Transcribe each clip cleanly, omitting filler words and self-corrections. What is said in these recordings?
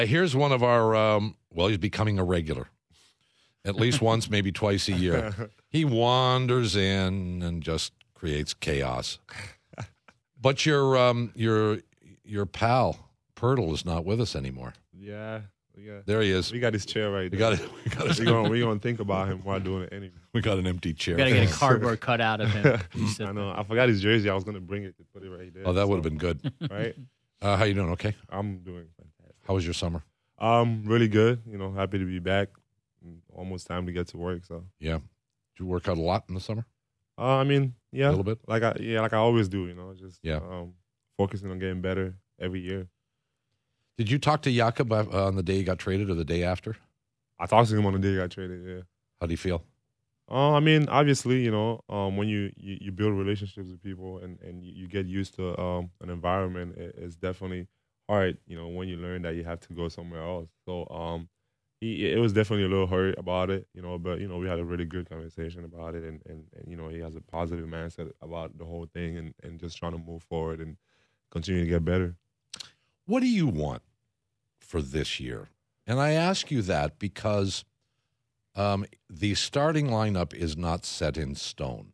Here's one of our, he's becoming a regular. At least once, maybe twice a year. He wanders in and just creates chaos. But your pal, Pirtle, is not with us anymore. Yeah. There he is. We got his chair right there. We're going to think about him while doing it anyway. We got an empty chair. We got to get a cardboard cutout of him. I know. I forgot his jersey. I was going to bring it to put it right there. Oh, that would have been good. Right? How you doing? Okay? I'm doing fantastic. How was your summer? Really good. Happy to be back. Almost time to get to work. So yeah. Did you work out a lot in the summer? Yeah, a little bit. Like I always do. Just focusing on getting better every year. Did you talk to Jakob on the day he got traded or the day after? I talked to him on the day he got traded. Yeah. How do you feel? Obviously, when you build relationships with people and you get used to an environment, it's definitely hard. When you learn that you have to go somewhere else. So it was definitely a little hurt about it, but we had a really good conversation about it, and he has a positive mindset about the whole thing, and just trying to move forward and continue to get better. What do you want for this year? And I ask you that because the starting lineup is not set in stone.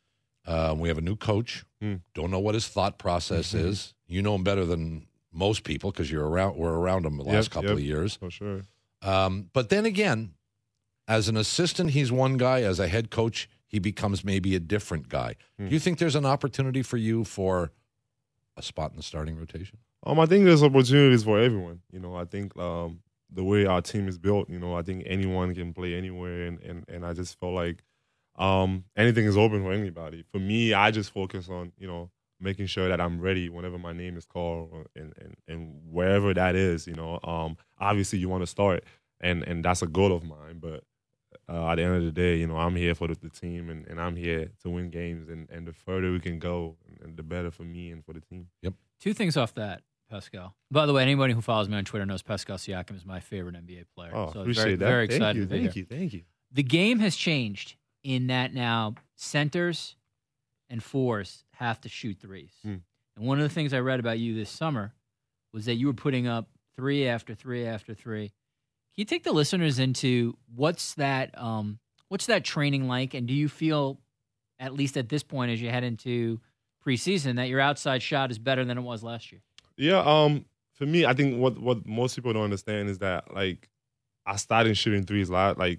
We have a new coach. Don't know what his thought process is. You know him better than most people because we're around him the last couple of years. For sure. But then again, as an assistant, he's one guy. As a head coach, he becomes maybe a different guy. Do you think there's an opportunity for you for a spot in the starting rotation? I think there's opportunities for everyone. I think the way our team is built, I think anyone can play anywhere, and I just feel like anything is open for anybody. For me, I just focus on, making sure that I'm ready whenever my name is called and wherever that is, obviously you want to start and that's a goal of mine. But at the end of the day, I'm here for the team and I'm here to win games and the further we can go and the better for me and for the team. Yep. Two things off that, Pascal. By the way, anybody who follows me on Twitter knows Pascal Siakam is my favorite NBA player. Oh, so appreciate that. Very excited. Thank you. The game has changed in that now centers and fours have to shoot threes. And one of the things I read about you this summer was that you were putting up three after three after three. Can you take the listeners into what's that training like, and do you feel, at least at this point as you head into preseason, that your outside shot is better than it was last year? Yeah, for me, I think what most people don't understand is that I started shooting threes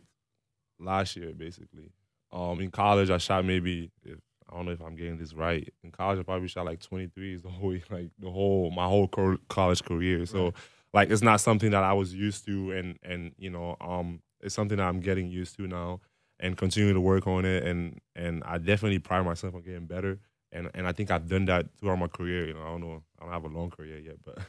last year basically. In college, I shot maybe, I don't know if I'm getting this right. In college, I probably shot 23s my whole college career. So it's not something that I was used to, and it's something that I'm getting used to now, and continue to work on it. And I definitely pride myself on getting better. And I think I've done that throughout my career. I don't have a long career yet, but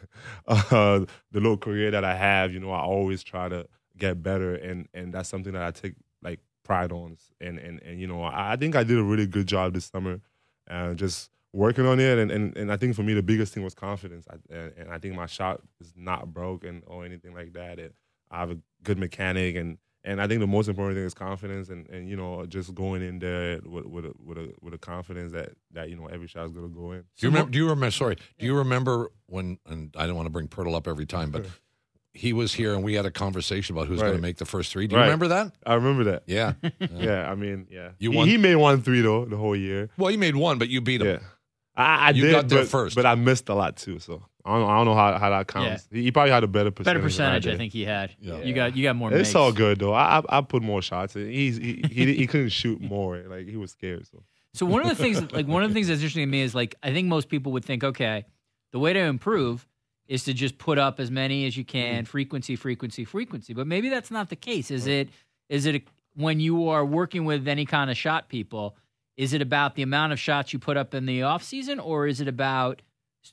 the little career that I have, I always try to get better, and that's something that I take pride on. And I think I did a really good job this summer, just working on it. And I think for me the biggest thing was confidence. And I think my shot is not broken or anything like that. I have a good mechanic, and I think the most important thing is confidence, and just going in there with a confidence that every shot is going to go in. Do you remember when? And I don't want to bring Pirtle up every time, but he was here and we had a conversation about who's going to make the first three. Do you remember that? I remember that. Yeah. Yeah. I mean, yeah. He made 1-3 though the whole year. Well, he made one, but you beat him. Yeah. I you did, got there first, but I missed a lot too. So I don't know how that counts. Yeah. He probably had a better percentage. Better percentage, I think he had. Yeah. You got more. It's makes. all good though. I put more shots. He couldn't shoot more. He was scared. So one of the things that's interesting to me is I think most people would think, okay, the way to improve is to just put up as many as you can, frequency. But maybe that's not the case. Is it when you are working with any kind of shot people? Is it about the amount of shots you put up in the off season, or is it about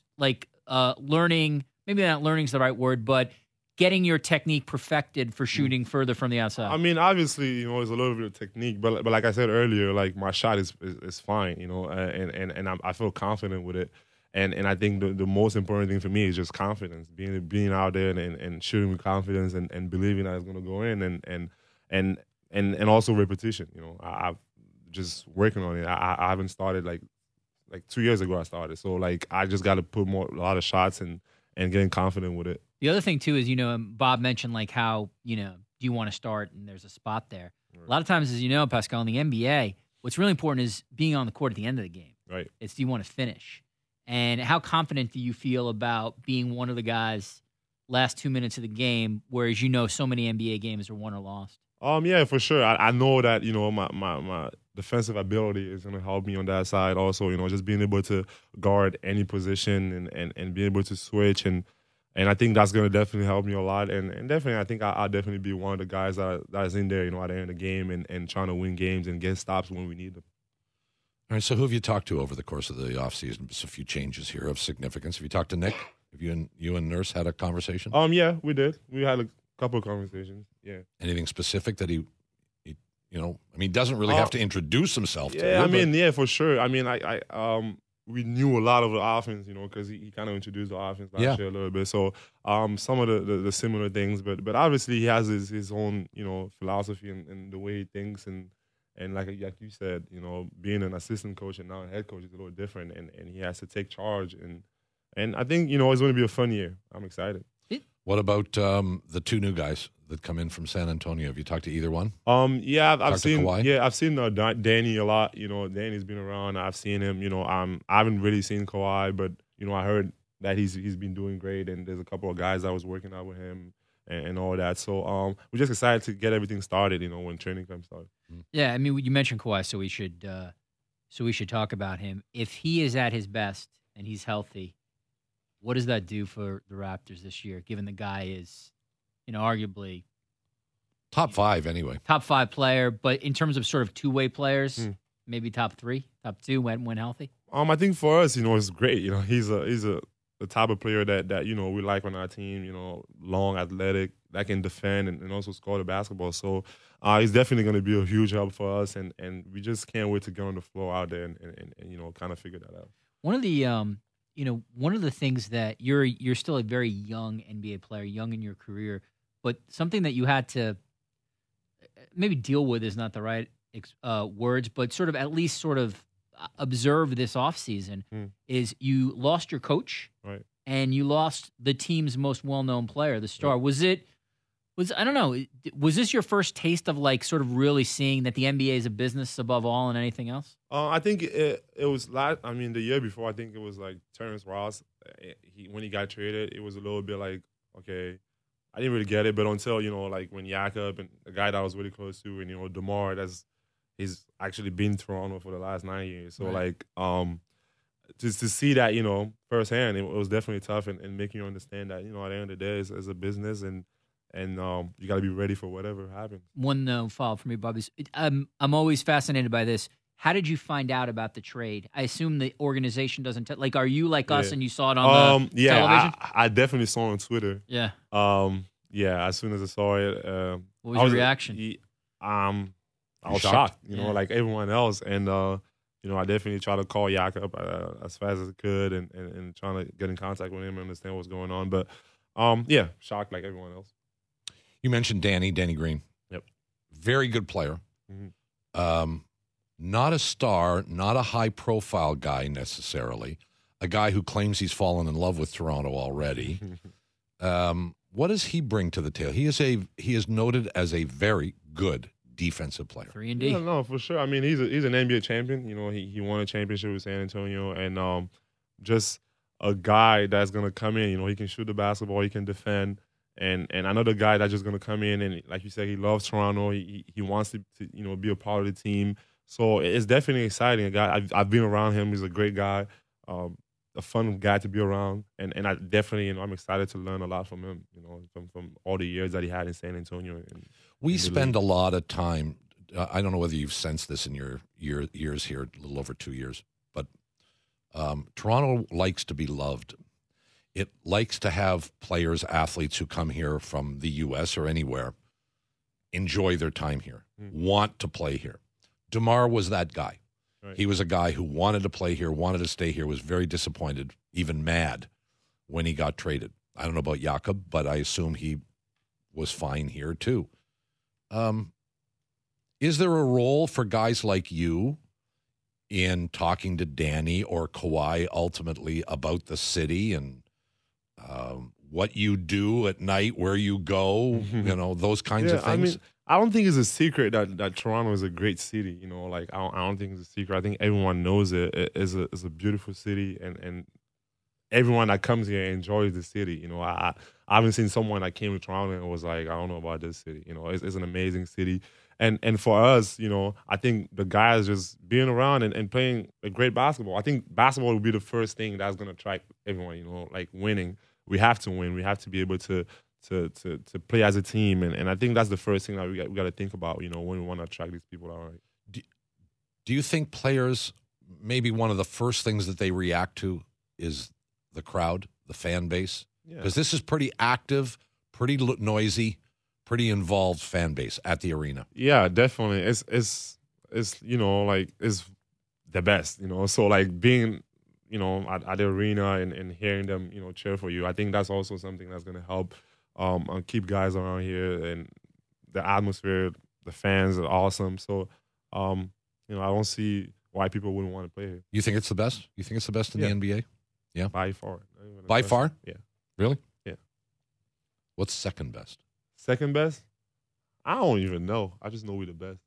learning? Maybe not learning is the right word, but getting your technique perfected for shooting further from the outside. I mean, obviously, there's a little bit of technique, but like I said earlier, my shot is fine, and I feel confident with it. And I think the most important thing for me is just confidence, being out there and shooting with confidence and believing that it's going to go in, and also repetition. I've just working on it. I haven't started like 2 years ago. I started, so I just got to put a lot of shots and getting confident with it. The other thing too is, Bob mentioned like how, do you want to start and there's a spot there. Right. A lot of times, as you know, Pascal, in the NBA, what's really important is being on the court at the end of the game. Right. It's do you want to finish? And how confident do you feel about being one of the guys last 2 minutes of the game, whereas so many NBA games are won or lost? Yeah, for sure. I know that, my defensive ability is going to help me on that side also, just being able to guard any position and being able to switch. And I think that's going to definitely help me a lot. And definitely, I think I'll definitely be one of the guys that is in there, at the end of the game and trying to win games and get stops when we need them. All right, so who have you talked to over the course of the offseason? Just a few changes here of significance. Have you talked to Nick? Have you and Nurse had a conversation? Yeah, we did. We had a couple of conversations, yeah. Anything specific that he doesn't really have to introduce himself to you. Yeah, yeah, for sure. We knew a lot of the offense, because he kind of introduced the offense last year a little bit. So some of the similar things, but obviously he has his own, philosophy and the way he thinks. And like you said, being an assistant coach and now a head coach is a little different, and he has to take charge. And I think, it's going to be a fun year. I'm excited. What about the two new guys that come in from San Antonio? Have you talked to either one? Yeah, I've seen Kawhi? Yeah, I've seen Danny a lot. Danny's been around. I've seen him. I haven't really seen Kawhi, but I heard that he's been doing great, and there's a couple of guys that was working out with him and all that. So we're just excited to get everything started. when training camp starts. Yeah, you mentioned Kawhi, so we should talk about him. If he is at his best and he's healthy, what does that do for the Raptors this year, given the guy is, arguably top 5 anyway. Top 5 player, but in terms of sort of two-way players, maybe top 3, top 2 when healthy? I think for us, it's great. He's the type of player that we like on our team, long, athletic, that can defend and also score the basketball. So he's definitely going to be a huge help for us, and we just can't wait to get on the floor out there and kind of figure that out. One of the things that you're still a very young NBA player, young in your career, but something that you had to maybe deal with is not the right words, but sort of at least sort of observe this offseason is you lost your coach, right, and you lost the team's most well-known player, the star. Right. I don't know, was this your first taste of like sort of really seeing that the NBA is a business above all and anything else? I think it was the year before, I think it was like Terrence Ross. When he got traded, it was a little bit like, okay, I didn't really get it, but until, like when Jakob and a guy that I was really close to, and, DeMar, he's actually been in Toronto for the last 9 years. So, right, like, just to see that, firsthand, it was definitely tough and making you understand that, at the end of the day, it's a business, and you got to be ready for whatever happens. One follow-up for me, Bobby. I'm always fascinated by this. How did you find out about the trade? I assume the organization doesn't are you like us and you saw it on the television? I definitely saw it on Twitter. Yeah. As soon as I saw it, what was your reaction? I was shocked, like everyone else, and I definitely tried to call Jakob as fast as I could and trying to get in contact with him and understand what's going on. But shocked like everyone else. You mentioned Danny Green. Yep. Very good player. Mm-hmm. Not a star, not a high-profile guy necessarily. A guy who claims he's fallen in love with Toronto already. What does he bring to the table? He is noted as a very good defensive player. 3-and-D. Yeah, no, for sure. He's an NBA champion. He won a championship with San Antonio, and just a guy that's gonna come in. He can shoot the basketball, he can defend. And another guy that's just going to come in and, like you said, he loves Toronto. He wants to be a part of the team. So it's definitely exciting. A guy I've been around him. He's a great guy, a fun guy to be around. And I definitely, I'm excited to learn a lot from him. From all the years that he had in San Antonio. We spend a lot of time. I don't know whether you've sensed this in your years here, a little over 2 years, but Toronto likes to be loved. It likes to have players, athletes who come here from the U.S. or anywhere, enjoy their time here, want to play here. DeMar was that guy. Right. He was a guy who wanted to play here, wanted to stay here, was very disappointed, even mad when he got traded. I don't know about Jakob, but I assume he was fine here too. Is there a role for guys like you in talking to Danny or Kawhi ultimately about the city and what you do at night, where you go, those kinds of things? I mean, I don't think it's a secret that Toronto is a great city. Like I don't think it's a secret. I think everyone knows it. It's a beautiful city, and everyone that comes here enjoys the city. I haven't seen someone that came to Toronto and was like, I don't know about this city. It's an amazing city. And for us, I think the guys just being around and playing a great basketball. I think basketball will be the first thing that's going to attract everyone, like winning. We have to win. We have to be able to play as a team. And I think that's the first thing that we got to think about, when we want to attract these people out. Do you think players, maybe one of the first things that they react to is the crowd, the fan base? Because this is pretty active, pretty noisy, pretty involved fan base at the arena. Yeah, definitely. It's it's the best. So like being at the arena and hearing them cheer for you, I think that's also something that's going to help keep guys around here. And the atmosphere, the fans are awesome. So I don't see why people wouldn't want to play here. You think it's the best? You think it's the best in the NBA? Yeah, by far. By far? Yeah. Really? Yeah. What's second best? Second best? I don't even know. I just know we're the best.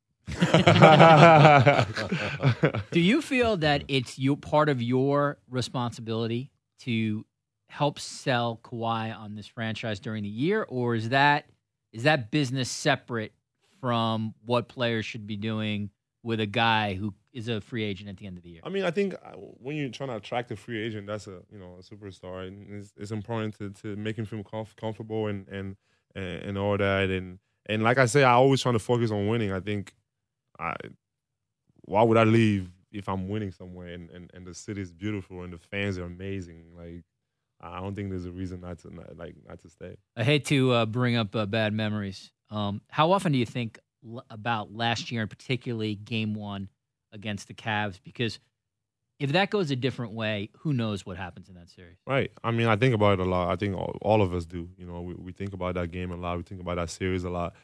Do you feel that it's part of your responsibility to help sell Kawhi on this franchise during the year, or is that business separate from what players should be doing with a guy who is a free agent at the end of the year? I mean, I think when you're trying to attract a free agent, that's a superstar, and it's important to make him feel comfortable and all that. And like I say, I always try to focus on winning. I think, why would I leave if I'm winning somewhere and the city is beautiful and the fans are amazing? Like, I don't think there's a reason not to stay. I hate to bring up bad memories. How often do you think about last year, and particularly Game 1 against the Cavs? Because if that goes a different way, who knows what happens in that series? Right. I mean, I think about it a lot. I think all of us do. We think about that game a lot. We think about that series a lot.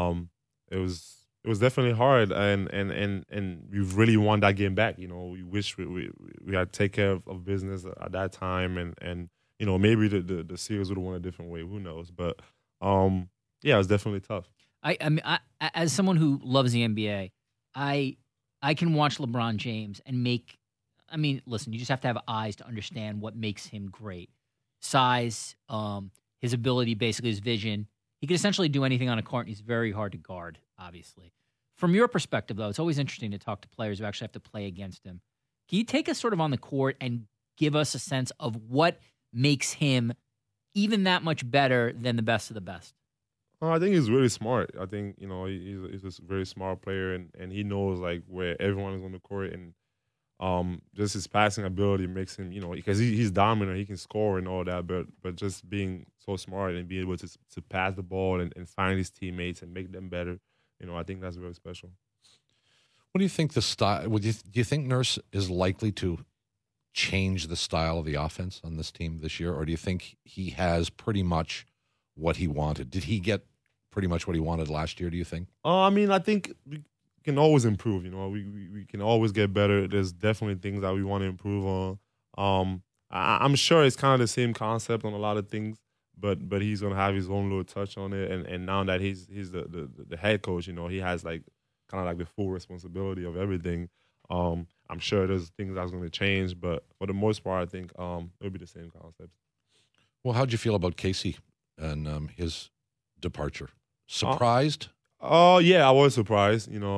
It was definitely hard, and we really want that game back. We wish we had to take care of business at that time, and maybe the series would have won a different way. Who knows? But yeah, it was definitely tough. I mean, as someone who loves the NBA, I can watch LeBron James and listen, you just have to have eyes to understand what makes him great. Size, his ability, basically his vision. He can essentially do anything on a court, and he's very hard to guard, obviously. From your perspective, though, it's always interesting to talk to players who actually have to play against him. Can you take us sort of on the court and give us a sense of what makes him even that much better than the best of the best? I think he's really smart. I think, he's a very smart player, and he knows, like, where everyone is on the court, and just his passing ability makes him, because he's dominant, he can score and all that, but just being so smart and being able to pass the ball and find his teammates and make them better, I think that's really special. What do you think the style? Do you think Nurse is likely to change the style of the offense on this team this year, or do you think he has pretty much what he wanted? Did he get pretty much what he wanted last year, do you think? I mean, I think we can always improve. We can always get better. There's definitely things that we want to improve on. I'm sure it's kind of the same concept on a lot of things, but he's going to have his own little touch on it. And now that he's the head coach, he has kind of like the full responsibility of everything. I'm sure there's things that's going to change, but for the most part, I think it'll be the same concept. Well, how'd you feel about Casey and his departure? Surprised? Yeah, I was surprised. He's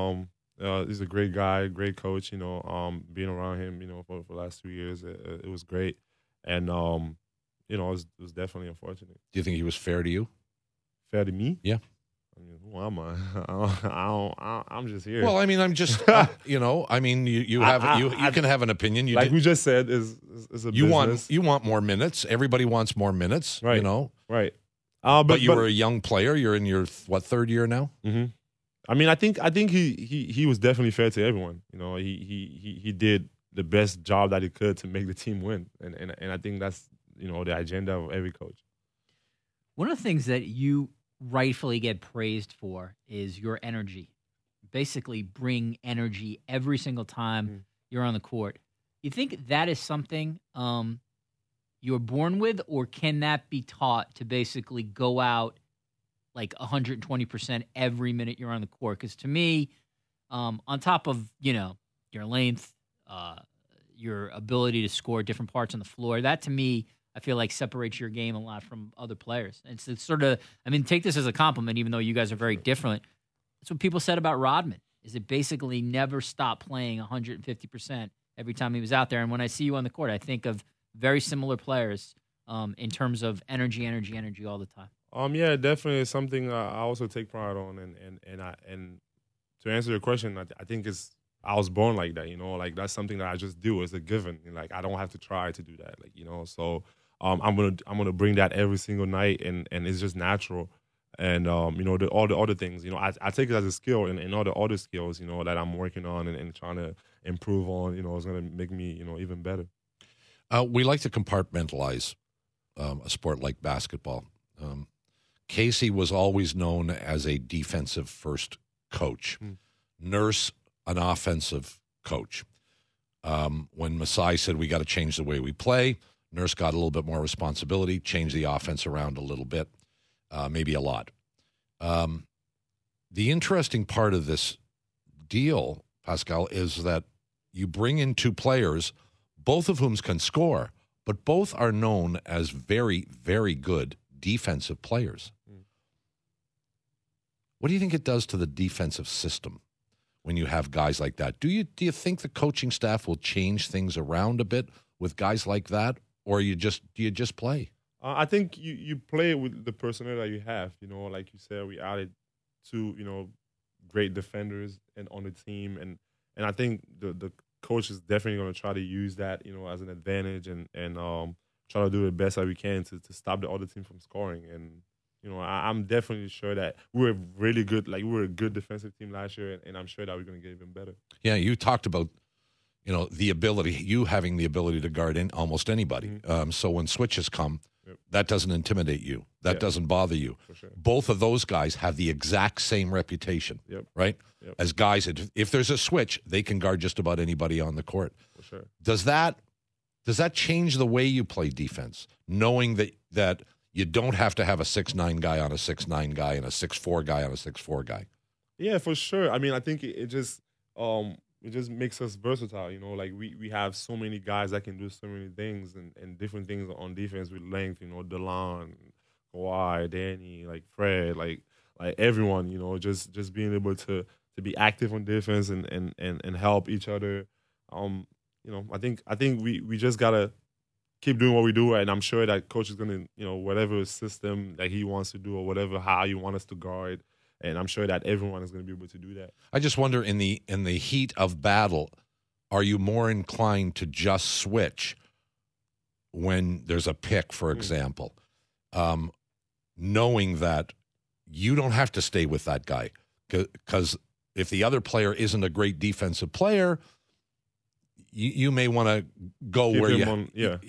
a great guy, great coach. Being around him, for the last 2 years, it was great, and it was definitely unfortunate. Do you think he was fair to you? Fair to me? Yeah. I mean, who am I? I'm just here. Well, I mean, I'm just, you can have an opinion. We just said, is a business. You want more minutes. Everybody wants more minutes. Right. Right. But you were a young player. You're in your third year now. Mm-hmm. I mean, I think he was definitely fair to everyone. He did the best job that he could to make the team win, and I think that's the agenda of every coach. One of the things that you rightfully get praised for is your energy. Basically, bring energy every single time you're on the court. You think that is something you're born with, or can that be taught to basically go out like 120% every minute you're on the court? Because to me, on top of, your length, your ability to score different parts on the floor, that to me, I feel like separates your game a lot from other players. And it's sort of, take this as a compliment, even though you guys are very different. That's what people said about Rodman, is it basically never stopped playing 150% every time he was out there. And when I see you on the court, I think of very similar players in terms of energy all the time. Yeah, definitely it's something I also take pride on, and to answer your question, I think I was born like that, like that's something that I just do. It's a given, like I don't have to try to do that, so I'm gonna bring that every single night, and it's just natural, and all the other things, I take it as a skill, and all the other skills, that I'm working on and trying to improve on, is gonna make me, even better. We like to compartmentalize a sport like basketball. Casey was always known as a defensive first coach. Nurse, an offensive coach. When Masai said we got to change the way we play, Nurse got a little bit more responsibility, changed the offense around a little bit, maybe a lot. The interesting part of this deal, Pascal, is that you bring in two players, both of whom can score, but both are known as very, very good defensive players. What do you think it does to the defensive system when you have guys like that? Do you think the coaching staff will change things around a bit with guys like that, or do you just play? I think you play with the personnel that you have. Like you said, we added two great defenders on the team, and I think the coach is definitely going to try to use that as an advantage and try to do the best that we can to stop the other team from scoring. And I'm definitely sure that we're really good. Like, we were a good defensive team last year, and I'm sure that we're going to get even better. Yeah, you talked about, the ability, you having the ability to guard in almost anybody. So when switches come, that doesn't intimidate you. That doesn't bother you. For sure. Both of those guys have the exact same reputation, right? As guys, if there's a switch, they can guard just about anybody on the court. For sure. Does that change the way you play defense, knowing that you don't have to have a 6'9" guy on a 6'9" guy and a 6'4" guy on a 6'4" guy? Yeah, for sure. I think it just makes us versatile. Like we have so many guys that can do so many things and different things on defense with length. DeLon, Kawhi, Danny, like Fred, like everyone. Just being able to be active on defense and help each other. I think we just gotta keep doing what we do, and I'm sure that coach is gonna, whatever system that he wants to do or whatever how you want us to guard, and I'm sure that everyone is gonna be able to do that. I just wonder, in the heat of battle, are you more inclined to just switch when there's a pick, for example, knowing that you don't have to stay with that guy, because if the other player isn't a great defensive player, you may want to go Keep where you on, Yeah.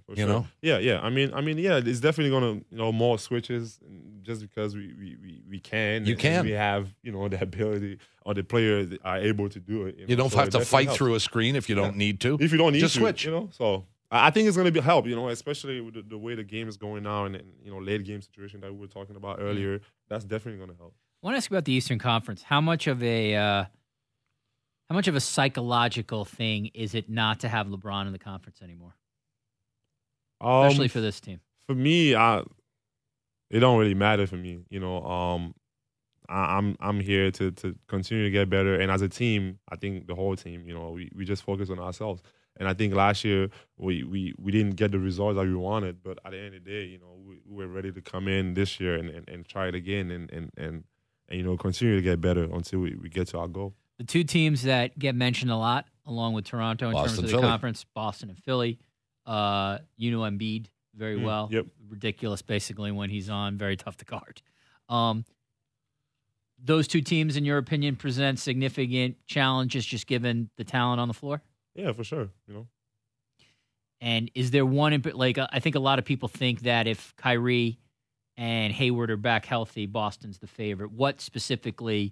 It's definitely gonna more switches just because we can. You can. We have the ability, or the players are able to do it. You don't so have to fight helps. through a screen if you don't need to. If you don't need just to, switch. So I think it's gonna be help. Especially with the way the game is going now, and late game situation that we were talking about earlier. That's definitely gonna help. I want to ask about the Eastern Conference. How much of a psychological thing is it not to have LeBron in the conference anymore, especially for this team? For me, it don't really matter for me. I'm here to continue to get better, and as a team, I think the whole team, we just focus on ourselves. And I think last year we didn't get the results that we wanted, but at the end of the day, we were ready to come in this year and try it again and continue to get better until we get to our goal. The two teams that get mentioned a lot, along with Toronto in terms of the conference, Boston and Philly. Embiid very well. Yep. Ridiculous, basically, when he's on. Very tough to guard. Those two teams, in your opinion, present significant challenges just given the talent on the floor? Yeah, for sure. And is there one I think a lot of people think that if Kyrie and Hayward are back healthy, Boston's the favorite. What's the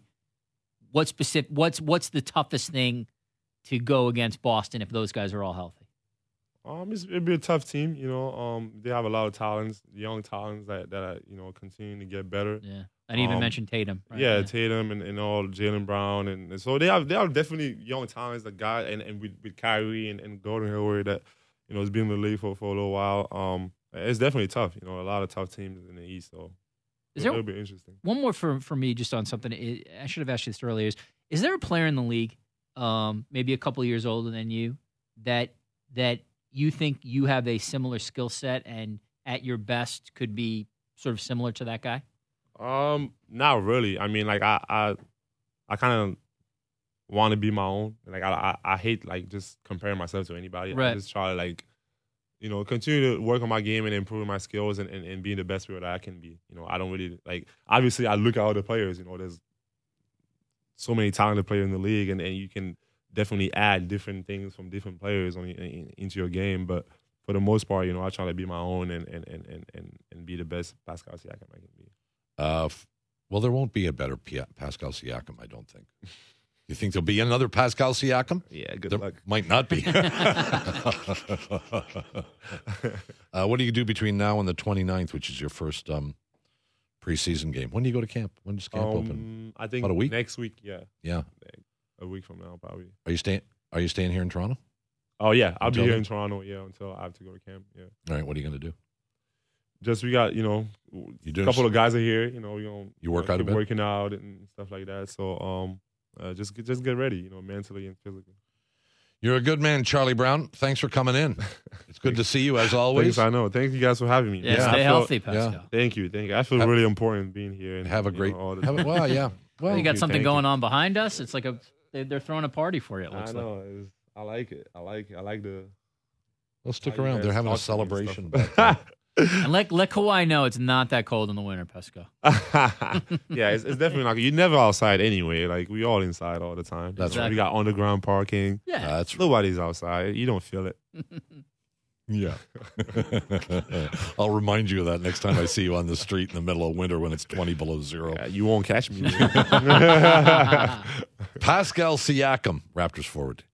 toughest thing to go against Boston if those guys are all healthy? It'd be a tough team. They have a lot of talents, young talents that are continuing to get better. Yeah, I didn't even mention Tatum. Right? Yeah, Tatum and all Jaylen Brown, and so they have definitely young talents. The guy and with Kyrie and Gordon Hayward that has been in the league for a little while. It's definitely tough. A lot of tough teams in the East. So it'll be interesting. One more for me, just on something I should have asked you this earlier. Is there a player in the league, maybe a couple of years older than you, that you think you have a similar skill set and at your best could be sort of similar to that guy? Not really. I mean, like I kind of want to be my own. Like I hate like just comparing myself to anybody. Right. I just try to like, continue to work on my game and improve my skills and being the best player that I can be. I don't really like. Obviously, I look at other players. There's so many talented players in the league, and you can definitely add different things from different players into your game. But for the most part, I try to be my own and be the best Pascal Siakam I can be. Well, there won't be a better Pascal Siakam, I don't think. You think there'll be another Pascal Siakam? Yeah, good there luck. Might not be. What do you do between now and the 29th, which is your first preseason game? When do you go to camp? When does camp open? I think about a week? Next week, yeah. Yeah. A week from now, probably. Are you staying here in Toronto? Oh, yeah. I'll be Until here then? in Toronto, until I have to go to camp, yeah. All right, what are you going to do? Just we got, You a doing couple of guys are here, You work out a keep bit? working out and stuff like that. So just get ready, mentally and physically. You're a good man, Charlie Brown. Thanks for coming in. It's good to see you as always. Thanks, I know. Thank you guys for having me. Yeah, I stay feel- healthy, Pascal. Thank you. I feel really important being here. And Have a great. all the Well, yeah. Well, You got something thank going you. on behind us. It's like they're throwing a party for you. It I looks like. know. I like it. I like the. well, stick how you around. They're guys having a talk to me and celebration. stuff. back there. And let Kawhi know it's not that cold in the winter, Pascal. Yeah, it's definitely not. You're never outside anyway. Like we all inside all the time. That's right. We got underground parking. Yeah. That's Nobody's outside. You don't feel it. yeah. I'll remind you of that next time I see you on the street in the middle of winter when it's 20 below zero. Yeah, you won't catch me. Pascal Siakam, Raptors forward.